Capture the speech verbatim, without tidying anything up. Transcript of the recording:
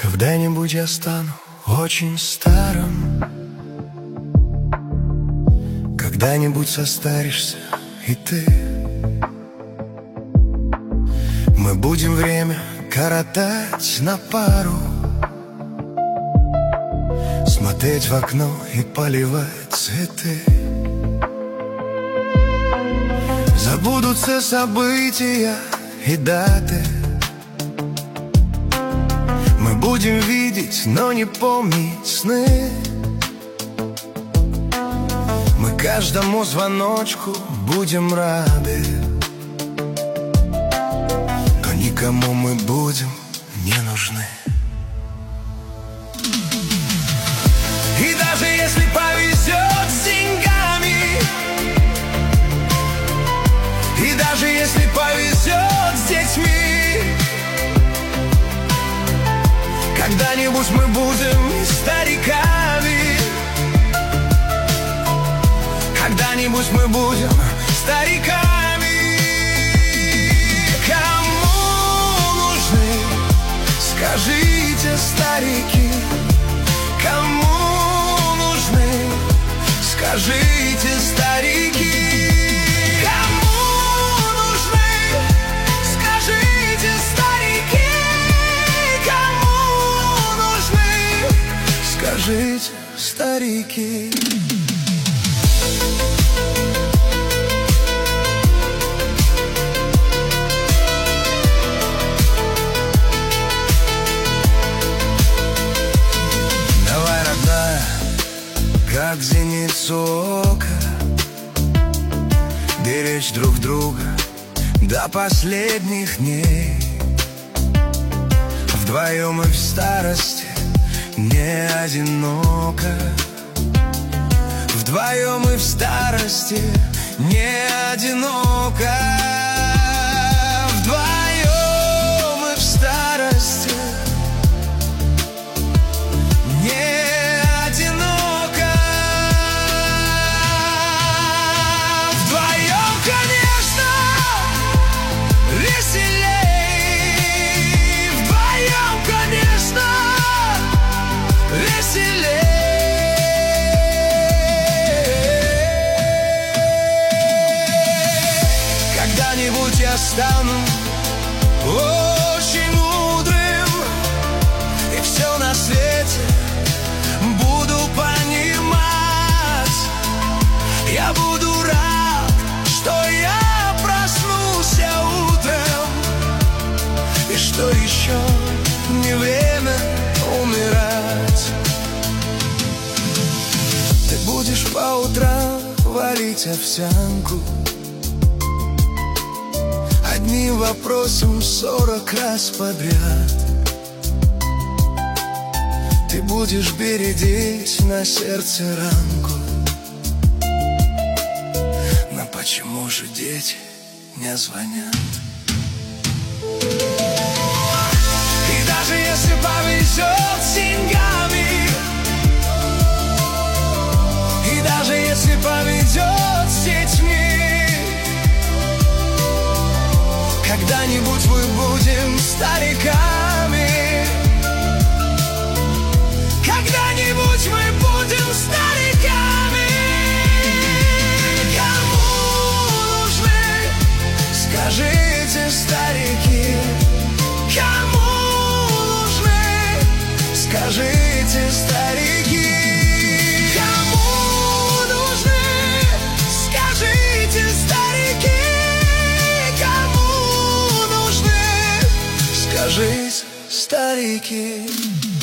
Когда-нибудь я стану очень старым, когда-нибудь состаришься и ты. Мы будем время коротать на пару, смотреть в окно и поливать цветы. Забудутся события и даты, мы будем видеть, но не помнить сны. Мы каждому звоночку будем рады, но никому мы будем не нужны. И даже если повезет с деньгами, и даже если повезет с детьми, когда-нибудь мы будем стариками. Когда-нибудь мы будем стариками. Кому нужны, скажите, старики? Кому нужны, скажите, старики? Кому нужны, скажите, старики? Кому нужны, скажите, старики? Как зеницу ока, беречь друг друга до последних дней. Вдвоем и в старости не одиноко, вдвоем и в старости не одиноко, вдвоем и в старости не Когда-нибудь я стану очень мудрым, и все на свете буду понимать. Я буду рад, что я проснулся утром, и что еще не время умирать. Ты будешь по утрам варить овсянку одним вопросом сорок раз подряд. Ты будешь бередить на сердце ранку. Но почему же дети не звонят? И даже если повезет с деньгами, и даже если повезет с детьми, когда-нибудь мы будем стариками. Когда-нибудь мы будем стариками. Кому нужны, скажите, старики? Кому нужны, скажите, старики? Кому нужны, скажите, старики? Скажите, старики.